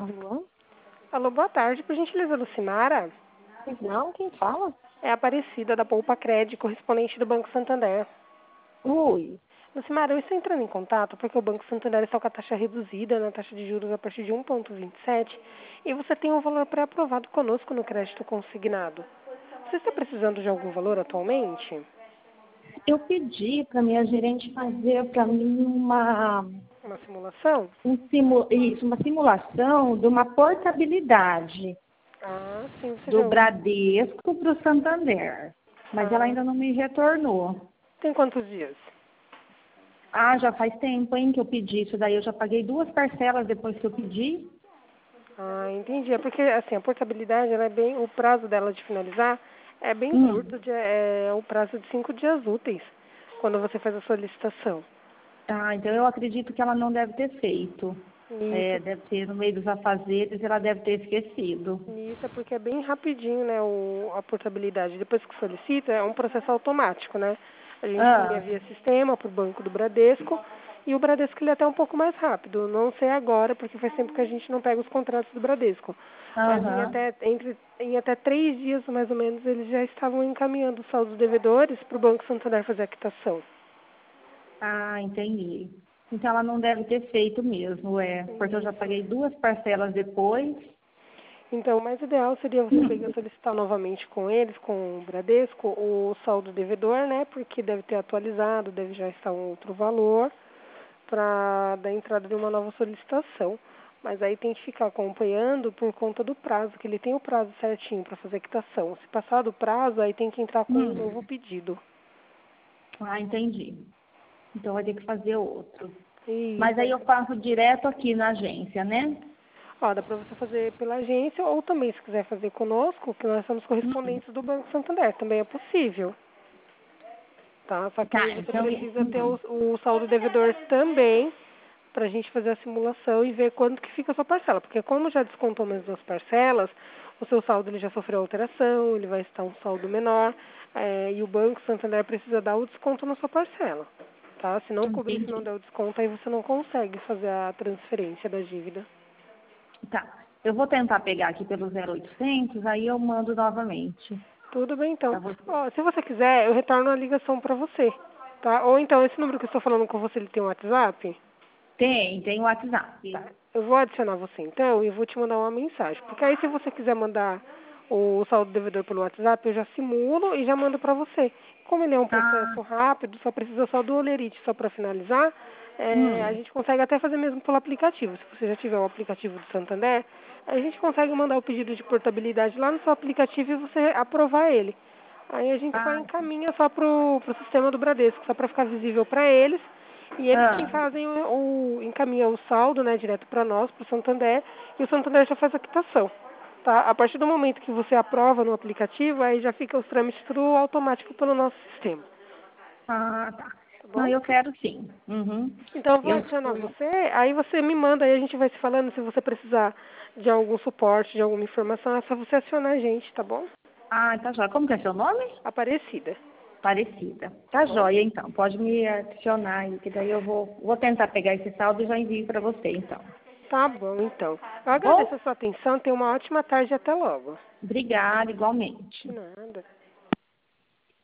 Alô? Alô, boa tarde. Por gentileza, Lucimara? Pois não, quem fala? É a Aparecida, da Poupa Cred, correspondente do Banco Santander. Oi. Lucimara, eu estou entrando em contato porque o Banco Santander está com a taxa reduzida, na taxa de juros a partir de 1,27, e você tem um valor pré-aprovado conosco no crédito consignado. Você está precisando de algum valor atualmente? Eu pedi para minha gerente fazer para mim Uma simulação? uma simulação de uma portabilidade Ah, sim, você do já... Bradesco para o Santander. Mas ela Ah, ainda não me retornou. tem quantos dias? Ah, já faz tempo, hein, que eu pedi isso daí. Eu já paguei 2 parcelas depois que eu pedi. Ah, entendi. É porque, assim, a portabilidade, ela é bem... O prazo dela de finalizar é bem curto, é o prazo de 5 dias úteis, quando você faz a solicitação. Ah, então eu acredito que ela não deve ter feito. Isso, É, deve ter no meio dos afazeres, ela deve ter esquecido. isso é porque é bem rapidinho, né, a portabilidade. Depois que solicita, é um processo automático, né? A gente envia Ah, via sistema para o banco do Bradesco, e o Bradesco ele é até um pouco mais rápido. Não sei agora, porque faz tempo que a gente não pega os contratos do Bradesco. Mas aham. em até 3 dias, mais ou menos, eles já estavam encaminhando os saldos devedores para o Banco Santander fazer a quitação. Ah, entendi. Então ela não deve ter feito mesmo, porque eu já Isso. paguei 2 parcelas depois. Então, o mais ideal seria você pegar solicitar novamente com eles, com o Bradesco, o saldo devedor, né? Porque deve ter atualizado, deve já estar um outro valor para dar entrada de uma nova solicitação. Mas aí tem que ficar acompanhando por conta do prazo, que ele tem o prazo certinho para fazer a quitação. Se passar do prazo, aí tem que entrar com um Hum. novo pedido. Ah, entendi. Então vai ter que fazer outro. Mas Isso. aí eu faço direto aqui na agência, né? Ó, dá para você fazer pela agência ou também, se quiser fazer conosco, que nós somos correspondentes do Banco Santander, também é possível. Tá? Só que aí Tá, você então. precisa ter o saldo devedor também para a gente fazer a simulação e ver quanto que fica a sua parcela. Porque como já descontou mais 2 parcelas, o seu saldo ele já sofreu alteração, ele vai estar um saldo menor, e o Banco Santander precisa dar o desconto na sua parcela. Tá? Se não cobrir, se não Entendi. der o desconto, aí você não consegue fazer a transferência da dívida. Tá. Eu vou tentar pegar aqui pelo 0800, aí eu mando novamente Tudo bem, então. para você. Ó, se você quiser, eu retorno a ligação para você. Tá? Ou então, esse número que eu estou falando com você, ele tem um WhatsApp? Tem o WhatsApp. Tá. Eu vou adicionar você então e eu vou te mandar uma mensagem. Porque aí se você quiser mandar o saldo devedor pelo WhatsApp, eu já simulo e já mando para você. Como ele é um Ah, processo rápido, só precisa só do olerite só para finalizar, a hum. gente consegue até fazer mesmo pelo aplicativo. Se você já tiver o aplicativo do Santander, a gente consegue mandar o pedido de portabilidade lá no seu aplicativo e você aprovar ele. Aí a gente só Ah, encaminha só pro sistema do Bradesco, só para ficar visível para eles. E eles quem ah. fazem encaminha o saldo, né, direto para nós, para o Santander, e o Santander já faz a quitação. Tá? A partir do momento que você aprova no aplicativo, aí já fica os trâmites tudo automático pelo nosso sistema. Ah, tá. Tá Não, bom? eu quero sim. Uhum. Então eu vou Eu adicionar fui. você, aí você me manda, aí a gente vai se falando, se você precisar de algum suporte, de alguma informação, é só você acionar a gente, tá bom? Ah, tá jóia. Como que é seu nome? Aparecida, Parecida. tá Tá bom? jóia, então. Pode me adicionar aí, que daí eu vou tentar pegar esse saldo e já envio para você, então. Tá bom, então. Eu Tá agradeço a bom? sua atenção, tenha uma ótima tarde e até logo. Obrigada, igualmente. De nada.